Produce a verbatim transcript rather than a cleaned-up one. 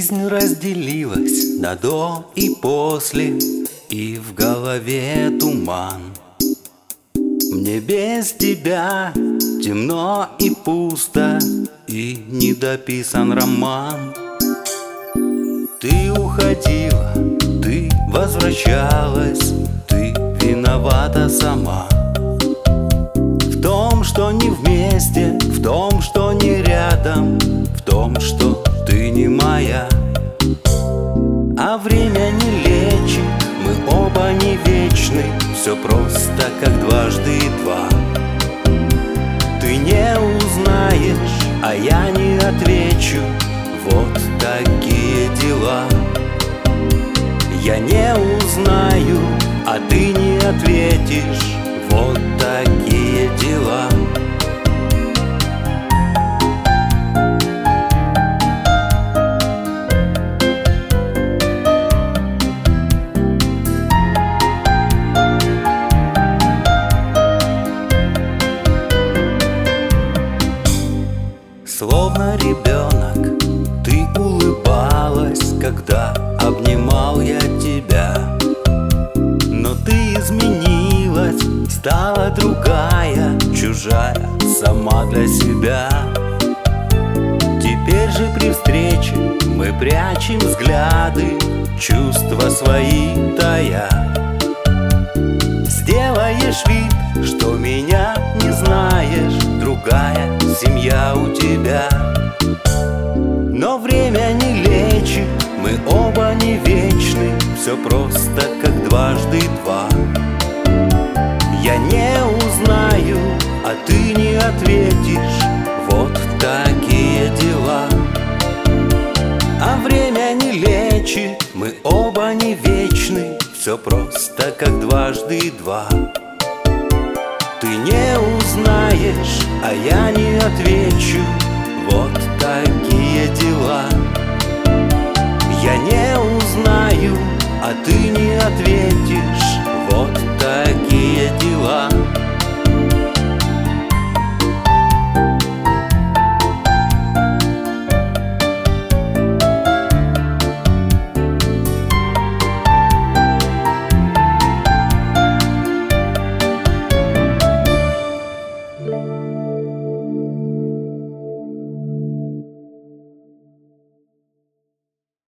Жизнь разделилась на до и после, и в голове туман. Мне без тебя темно и пусто, и недописан роман. Ты уходила, ты возвращалась, ты виновата сама в том, что не вместе, в том, что не рядом, в том, что ты не моя. А время не лечит, мы оба не вечны, все просто как дважды два. Ты не узнаешь, а я не отвечу, вот такие дела. Я не узнаю, а ты не ответишь, вот такие дела. Словно ребенок, ты улыбалась, когда обнимал я тебя. Но ты изменилась, стала другая, чужая, сама для себя. Теперь же при встрече мы прячем взгляды, чувства свои тая. Сделаешь вид, что меня не знаешь, другая семья у тебя. Но время не лечит, мы оба не вечны, все просто как дважды два. Я не узнаю, а ты не ответишь, вот такие дела. А время не лечит, мы оба не вечны, все просто как дважды два. Ты не узнаешь, а я не отвечу, вот